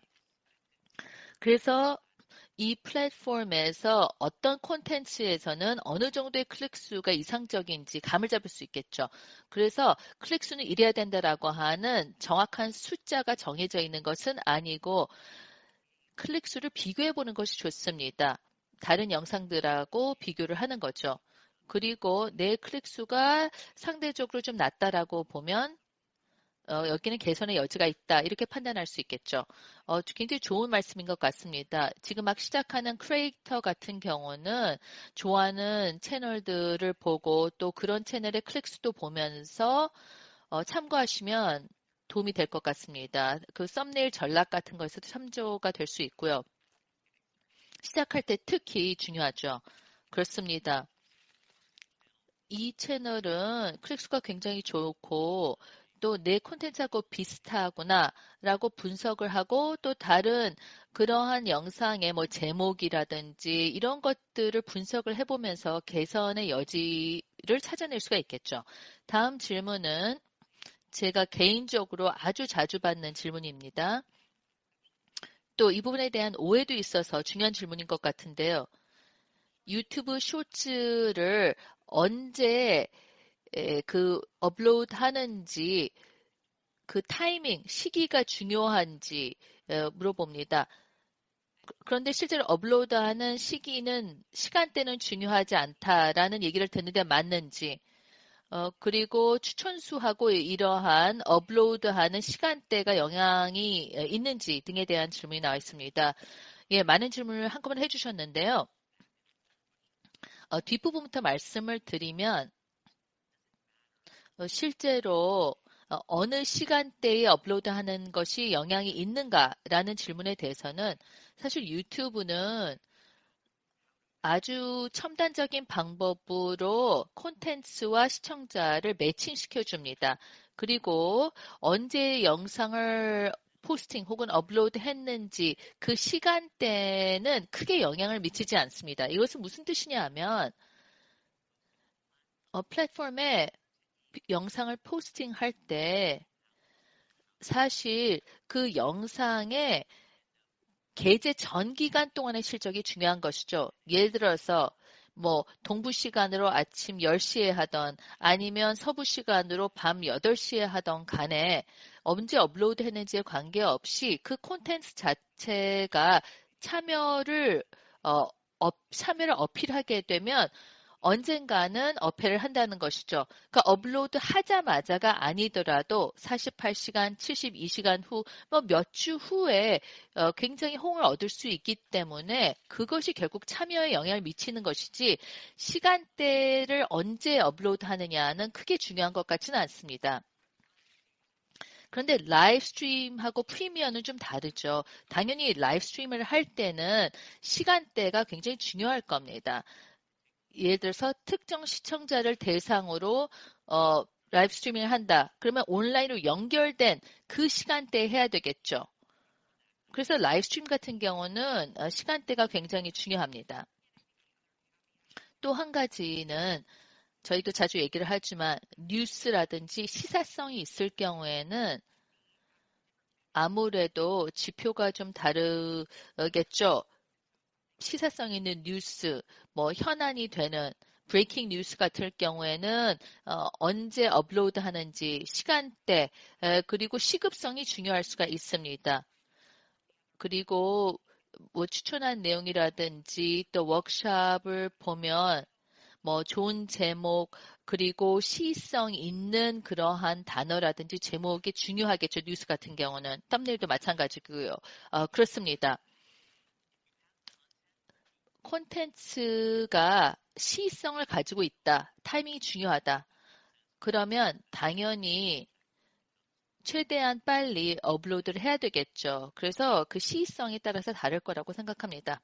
그래서 이 플랫폼에서 어떤 콘텐츠에서는 어느 정도의 클릭수가 이상적인지 감을 잡을 수 있겠죠. 그래서 클릭수는 이래야 된다라고 하는 정확한 숫자가 정해져 있는 것은 아니고 클릭수를 비교해 보는 것이 좋습니다. 다른 영상들하고 비교를 하는 거죠. 그리고 내 클릭수가 상대적으로 좀 낮다라고 보면 어, 여기는 개선의 여지가 있다. 이렇게 판단할 수 있겠죠. 어, 굉장히 좋은 말씀인 것 같습니다. 지금 막 시작하는 크리에이터 같은 경우는 좋아하는 채널들을 보고 또 그런 채널의 클릭수도 보면서 어, 참고하시면 도움이 될 것 같습니다. 그 썸네일 전략 같은 거에서도 참조가 될 수 있고요. 시작할 때 특히 중요하죠. 그렇습니다. 이 채널은 클릭수가 굉장히 좋고 또 내 콘텐츠하고 비슷하구나 라고 분석을 하고 또 다른 그러한 영상의 뭐 제목이라든지 이런 것들을 분석을 해보면서 개선의 여지를 찾아낼 수가 있겠죠. 다음 질문은 제가 개인적으로 아주 자주 받는 질문입니다. 또 이 부분에 대한 오해도 있어서 중요한 질문인 것 같은데요. 유튜브 쇼츠를 언제 그 업로드 하는지 그 타이밍, 시기가 중요한지 물어봅니다. 그런데 실제로 업로드하는 시기는 시간대는 중요하지 않다라는 얘기를 듣는데 맞는지 어, 그리고 추천수하고 이러한 업로드하는 시간대가 영향이 있는지 등에 대한 질문이 나와 있습니다. 예, 많은 질문을 한꺼번에 해주셨는데요. 어, 뒷부분부터 말씀을 드리면 어, 실제로 어, 어느 시간대에 업로드하는 것이 영향이 있는가라는 질문에 대해서는 사실 유튜브는 아주 첨단적인 방법으로 콘텐츠와 시청자를 매칭시켜 줍니다. 그리고 언제 영상을 포스팅 혹은 업로드 했는지 그 시간대는 크게 영향을 미치지 않습니다. 이것은 무슨 뜻이냐 하면 어, 플랫폼에 영상을 포스팅할 때 사실 그 영상의 게재 전 기간 동안의 실적이 중요한 것이죠. 예를 들어서 뭐 동부 시간으로 아침 열 시에 하던 아니면 서부 시간으로 밤 여덟 시에 하던 간에 언제 업로드 했는지에 관계없이 그 콘텐츠 자체가 참여를 어, 업, 참여를 어필하게 되면 언젠가는 어필을 한다는 것이죠. 그러니까 업로드 하자마자가 아니더라도 사십팔 시간, 칠십이 시간 후, 뭐 몇 주 후에 어, 굉장히 호응을 얻을 수 있기 때문에 그것이 결국 참여에 영향을 미치는 것이지 시간대를 언제 업로드 하느냐는 크게 중요한 것 같지는 않습니다. 그런데 라이브 스트림하고 프리미어는 좀 다르죠. 당연히 라이브 스트림을 할 때는 시간대가 굉장히 중요할 겁니다. 예를 들어서 특정 시청자를 대상으로 어, 라이브 스트리밍을 한다. 그러면 온라인으로 연결된 그 시간대에 해야 되겠죠. 그래서 라이브 스트림 같은 경우는 어, 시간대가 굉장히 중요합니다. 또 한 가지는 저희도 자주 얘기를 하지만 뉴스라든지 시사성이 있을 경우에는 아무래도 지표가 좀 다르겠죠. 시사성 있는 뉴스, 뭐 현안이 되는 브레이킹 뉴스 같은 경우에는 어, 언제 업로드 하는지, 시간대, 에, 그리고 시급성이 중요할 수가 있습니다. 그리고 뭐 추천한 내용이라든지 또 워크숍을 보면 뭐 좋은 제목 그리고 시의성 있는 그러한 단어라든지 제목이 중요하겠죠. 뉴스 같은 경우는 썸네일도 마찬가지고요. 어, 그렇습니다. 콘텐츠가 시의성을 가지고 있다. 타이밍이 중요하다. 그러면 당연히 최대한 빨리 업로드를 해야 되겠죠. 그래서 그 시의성에 따라서 다를 거라고 생각합니다.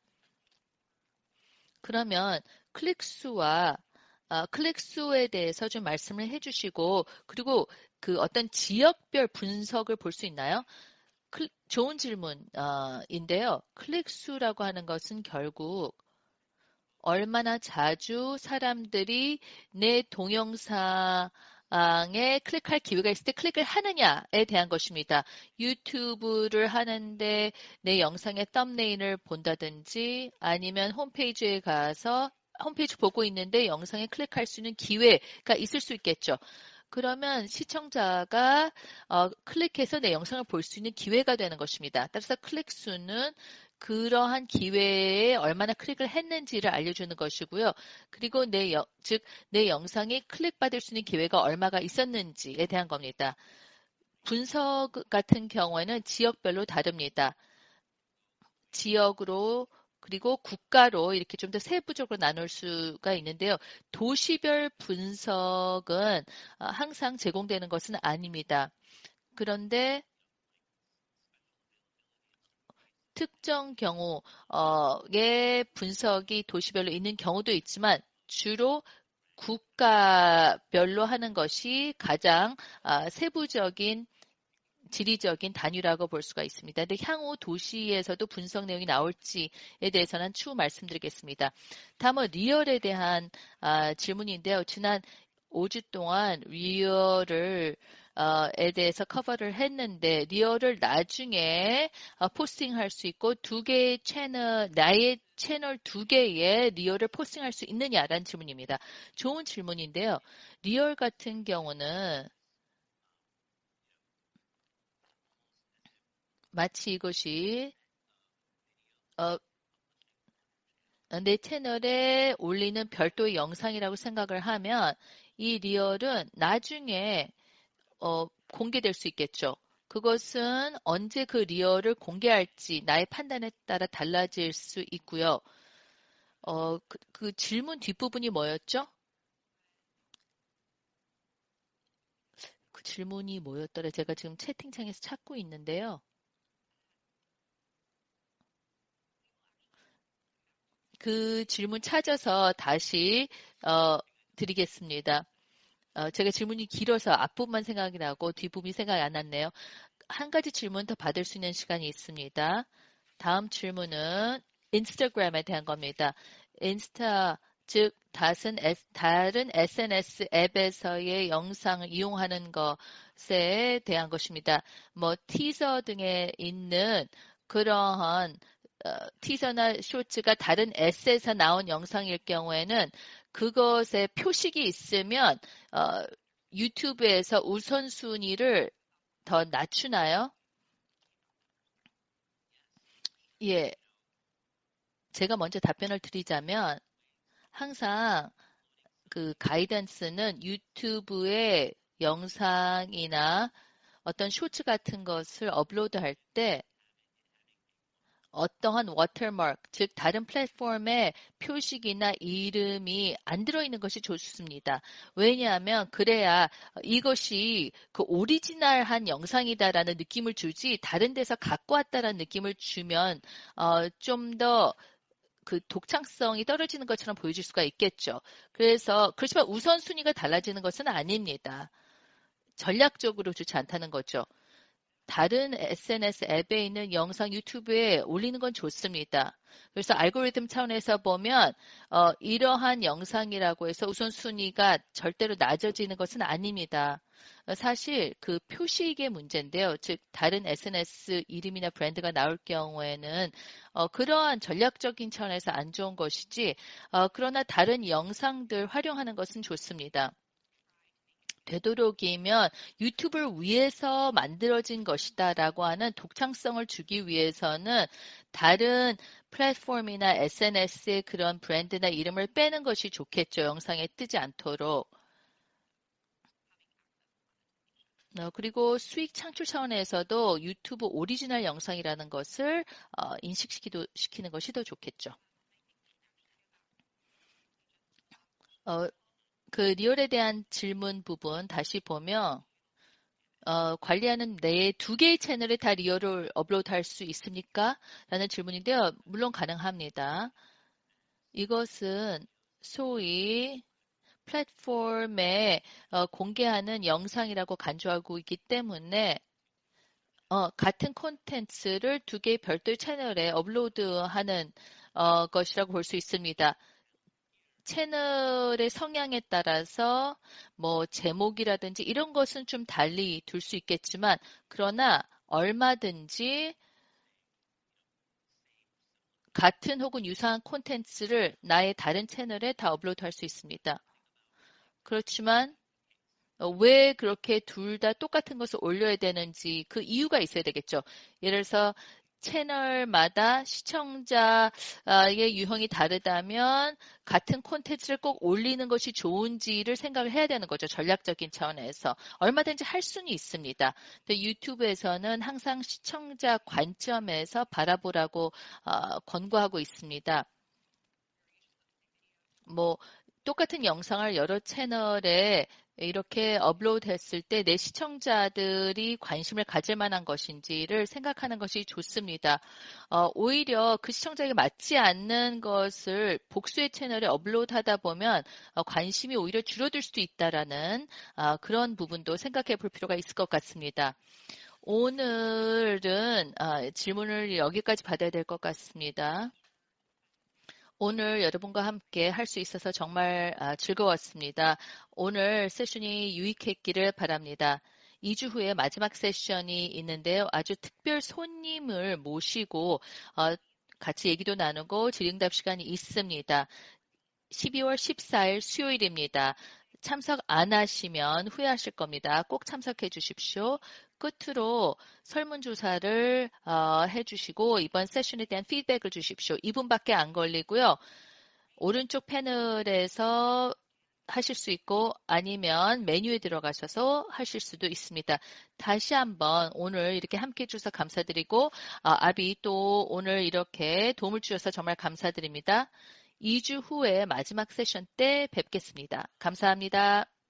그러면 클릭수와 어, 클릭수에 대해서 좀 말씀을 해주시고 그리고 그 어떤 지역별 분석을 볼 수 있나요? 클, 좋은 질문인데요. 클릭수라고 하는 것은 결국 얼마나 자주 사람들이 내 동영상에 클릭할 기회가 있을 때 클릭을 하느냐에 대한 것입니다. 유튜브를 하는데 내 영상의 썸네일을 본다든지 아니면 홈페이지에 가서 홈페이지 보고 있는데 영상에 클릭할 수 있는 기회가 있을 수 있겠죠. 그러면 시청자가 어, 클릭해서 내 영상을 볼 수 있는 기회가 되는 것입니다. 따라서 클릭 수는 그러한 기회에 얼마나 클릭을 했는지를 알려주는 것이고요. 그리고 내, 여, 즉, 내 영상이 클릭받을 수 있는 기회가 얼마가 있었는지에 대한 겁니다. 분석 같은 경우에는 지역별로 다릅니다. 지역으로 그리고 국가로 이렇게 좀 더 세부적으로 나눌 수가 있는데요. 도시별 분석은 항상 제공되는 것은 아닙니다. 그런데 특정 경우의 분석이 도시별로 있는 경우도 있지만 주로 국가별로 하는 것이 가장 세부적인 지리적인 단위라고 볼 수가 있습니다. 근데 향후 도시에서도 분석 내용이 나올지에 대해서는 추후 말씀드리겠습니다. 다음은 리얼에 대한 아, 질문인데요. 지난 오 주 동안 리얼을 어, 에 대해서 커버를 했는데 리얼을 나중에 어, 포스팅할 수 있고 두 개의 채널, 나의 채널 두 개의 리얼을 포스팅할 수 있느냐라는 질문입니다. 좋은 질문인데요. 리얼 같은 경우는 마치 이것이 어, 내 채널에 올리는 별도의 영상이라고 생각을 하면 이 리얼은 나중에 어, 공개될 수 있겠죠. 그것은 언제 그 리얼을 공개할지 나의 판단에 따라 달라질 수 있고요. 어, 그, 그 질문 뒷부분이 뭐였죠? 그 질문이 뭐였더라? 제가 지금 채팅창에서 찾고 있는데요. 그 질문 찾아서 다시 어, 드리겠습니다. 어, 제가 질문이 길어서 앞부분만 생각이 나고 뒷부분이 생각이 안 났네요. 한 가지 질문 더 받을 수 있는 시간이 있습니다. 다음 질문은 인스타그램에 대한 겁니다. 인스타, 즉 다른, 다른 에스엔에스 앱에서의 영상을 이용하는 것에 대한 것입니다. 뭐 티저 등에 있는 그러한 어, 티저나 쇼츠가 다른 S에서 나온 영상일 경우에는 그것에 표식이 있으면 어, 유튜브에서 우선순위를 더 낮추나요? 예, 제가 먼저 답변을 드리자면 항상 그 가이던스는 유튜브에 영상이나 어떤 쇼츠 같은 것을 업로드할 때 어떠한 워터마크, 즉 다른 플랫폼의 표식이나 이름이 안 들어있는 것이 좋습니다. 왜냐하면 그래야 이것이 그 오리지널한 영상이다라는 느낌을 주지 다른 데서 갖고 왔다라는 느낌을 주면 어, 좀 더 그 독창성이 떨어지는 것처럼 보여질 수가 있겠죠. 그래서 그렇지만 우선순위가 달라지는 것은 아닙니다. 전략적으로 좋지 않다는 거죠. 다른 에스엔에스 앱에 있는 영상 유튜브에 올리는 건 좋습니다. 그래서 알고리즘 차원에서 보면 어, 이러한 영상이라고 해서 우선순위가 절대로 낮아지는 것은 아닙니다. 사실 그 표식의 문제인데요. 즉 다른 에스엔에스 이름이나 브랜드가 나올 경우에는 어, 그러한 전략적인 차원에서 안 좋은 것이지 어, 그러나 다른 영상들 활용하는 것은 좋습니다. 되도록이면 유튜브를 위해서 만들어진 것이다 라고 하는 독창성을 주기 위해서는 다른 플랫폼이나 에스엔에스의 그런 브랜드나 이름을 빼는 것이 좋겠죠. 영상에 뜨지 않도록. 어, 그리고 수익 창출 차원에서도 유튜브 오리지널 영상이라는 것을 어, 인식시키는 것이 더 좋겠죠. 어, 그 리얼에 대한 질문 부분 다시 보면 어, 관리하는 내 두 개의 채널에 다 리얼을 업로드할 수 있습니까? 라는 질문인데요. 물론 가능합니다. 이것은 소위 플랫폼에 어, 공개하는 영상이라고 간주하고 있기 때문에 어, 같은 콘텐츠를 두 개의 별도의 채널에 업로드하는 어, 것이라고 볼 수 있습니다. 채널의 성향에 따라서 뭐 제목이라든지 이런 것은 좀 달리 둘 수 있겠지만 그러나 얼마든지 같은 혹은 유사한 콘텐츠를 나의 다른 채널에 다 업로드할 수 있습니다. 그렇지만 왜 그렇게 둘 다 똑같은 것을 올려야 되는지 그 이유가 있어야 되겠죠. 예를 들어서 채널마다 시청자의 유형이 다르다면 같은 콘텐츠를 꼭 올리는 것이 좋은지를 생각을 해야 되는 거죠. 전략적인 차원에서. 얼마든지 할 수는 있습니다. 근데 유튜브에서는 항상 시청자 관점에서 바라보라고 어, 권고하고 있습니다. 뭐 똑같은 영상을 여러 채널에 이렇게 업로드 했을 때 내 시청자들이 관심을 가질 만한 것인지를 생각하는 것이 좋습니다. 어, 오히려 그 시청자에게 맞지 않는 것을 복수의 채널에 업로드 하다 보면 어, 관심이 오히려 줄어들 수도 있다라는 어, 그런 부분도 생각해 볼 필요가 있을 것 같습니다. 오늘은 어, 질문을 여기까지 받아야 될 것 같습니다. 오늘 여러분과 함께 할 수 있어서 정말 즐거웠습니다. 오늘 세션이 유익했기를 바랍니다. 이 주 후에 마지막 세션이 있는데요. 아주 특별 손님을 모시고 같이 얘기도 나누고 질의응답 시간이 있습니다. 십이월 십사일 수요일입니다. 참석 안 하시면 후회하실 겁니다. 꼭 참석해 주십시오. 끝으로 설문조사를 어, 해주시고 이번 세션에 대한 피드백을 주십시오. 이 분밖에 안 걸리고요. 오른쪽 패널에서 하실 수 있고 아니면 메뉴에 들어가셔서 하실 수도 있습니다. 다시 한번 오늘 이렇게 함께 해주셔서 감사드리고 아, 아비 또 오늘 이렇게 도움을 주셔서 정말 감사드립니다. 이 주 후에 마지막 세션 때 뵙겠습니다. 감사합니다.